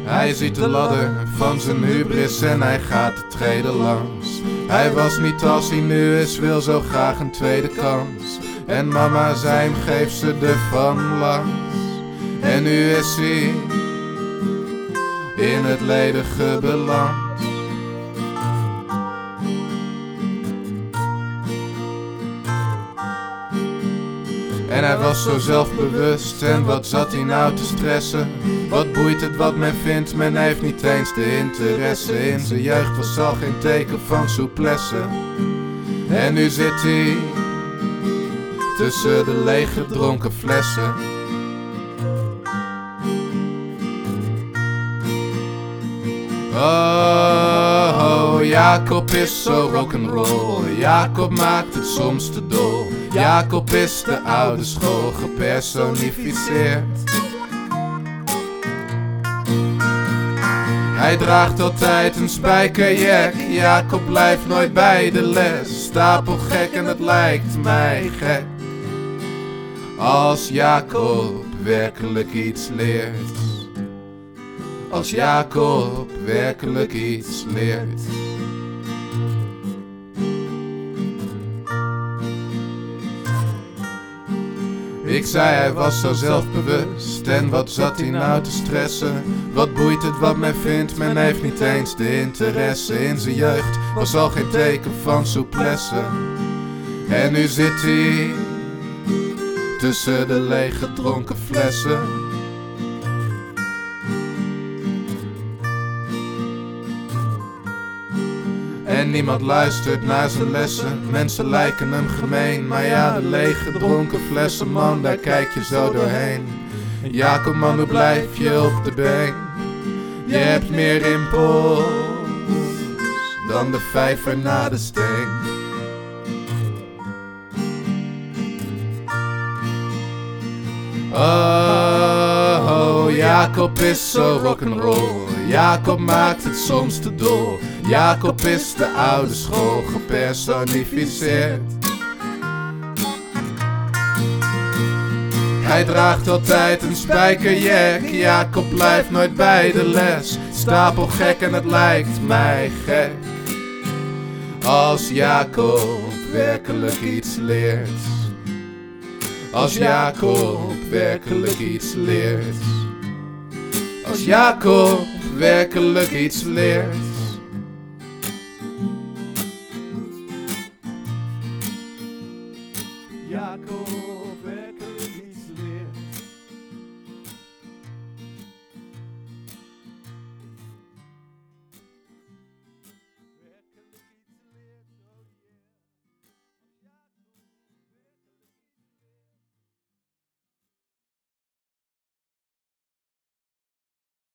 Hij ziet de ladder van zijn hubris en hij gaat de treden langs. Hij was niet als hij nu is, wil zo graag een tweede kans. En mama zei hem, geef ze ervan langs. En nu is hij in het ledige beland. En hij was zo zelfbewust en wat zat hij nou te stressen? Wat boeit het wat men vindt, men heeft niet eens de interesse. In zijn jeugd was al geen teken van souplesse. En nu zit hij tussen de lege dronken flessen. Oh, Jacob is zo rock'n'roll. Jacob maakt het soms te dol. Jacob is de oude school gepersonificeerd. Hij draagt altijd een spijkerjack. Jacob blijft nooit bij de les. Stapelgek en het lijkt mij gek als Jacob werkelijk iets leert. Als Jacob werkelijk iets leert. Ik zei hij was zo zelfbewust. En wat zat hij nou te stressen? Wat boeit het wat men vindt? Men heeft niet eens de interesse. In zijn jeugd was al geen teken van souplesse. En nu zit hij tussen de lege dronken flessen. En niemand luistert naar zijn lessen. Mensen lijken hem gemeen. Maar ja, de lege dronken flessen, man, daar kijk je zo doorheen. Jacob, man, hoe blijf je op de been? Je hebt meer impuls dan de vijver na de steen. Oh, Jacob is zo rock'n'roll. Jacob maakt het soms te dol. Jacob is de oude school gepersonificeerd. Hij draagt altijd een spijkerjack. Jacob blijft nooit bij de les. Stapelgek en het lijkt mij gek als Jacob werkelijk iets leert. Als Jacob werkelijk iets leert. Als Jacob werkelijk iets leert. Jacob.